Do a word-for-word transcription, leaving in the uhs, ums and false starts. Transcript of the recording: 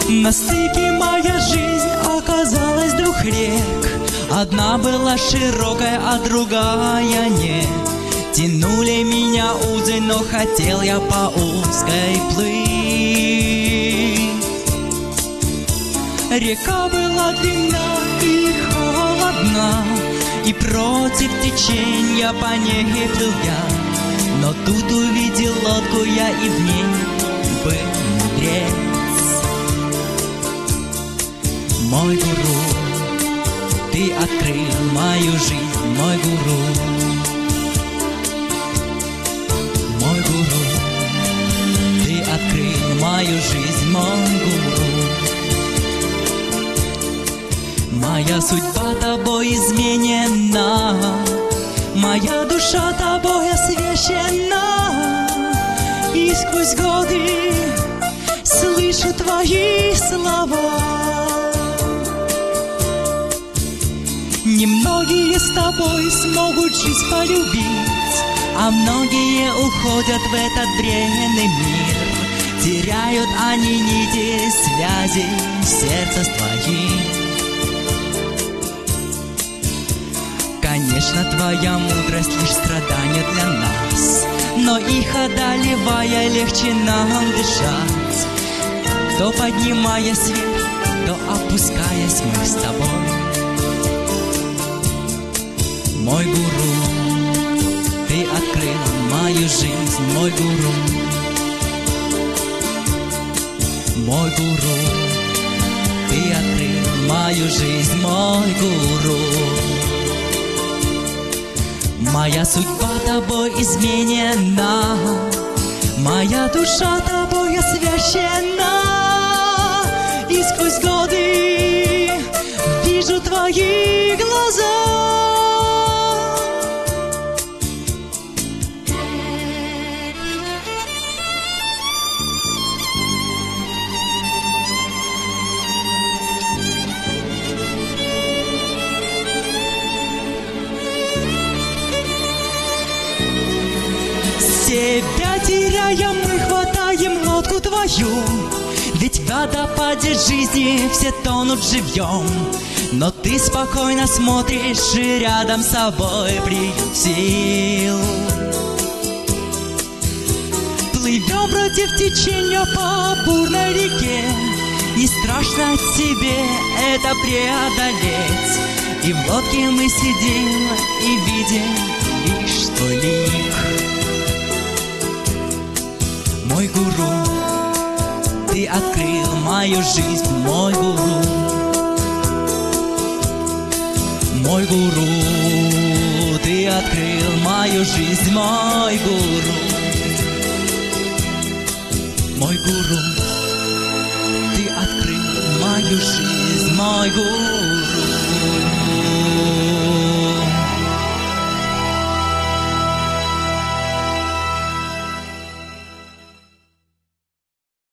На стыке моя жизнь оказалась двух рек. Одна была широкая, а другая нет. Тянули меня узы, но хотел я по узкой плыть. Река была длинна и холодна, и против течения по ней плыл я. Но тут увидел лодку я, и в ней был мудрец. Мой гуру, ты открыл мою жизнь, мой гуру. Мой гуру, ты открыл мою жизнь, мой гуру. Моя судьба тобой изменена, моя душа тобой освящена, и сквозь годы слышу твои слова. Немногие с тобой смогут жизнь полюбить, а многие уходят в этот бренный мир. Теряют они нити связи сердца с твоим. Конечно, твоя мудрость лишь страдание для нас, но их одолевая легче нам дышать. То поднимаясь вверх, то опускаясь мы с тобой. Мой гуру, ты открыл мою жизнь, мой гуру. Мой гуру, ты открыл мою жизнь, мой гуру. Моя судьба тобой изменена, моя душа тобой освящена, и сквозь годы вижу твои глаза. Себя теряя, мы хватаем лодку твою, ведь в водопаде жизни все тонут живьем. Но ты спокойно смотришь и рядом с собой приют сил. Плывем против течения по бурной реке, не страшно тебе это преодолеть. И в лодке мы сидим и видим лишь твой лик. Мой гуру, ты открыл мою жизнь, мой гуру. Мой гуру, ты открыл мою жизнь, мой гуру. Мой гуру, ты открыл мою жизнь, мой гуру.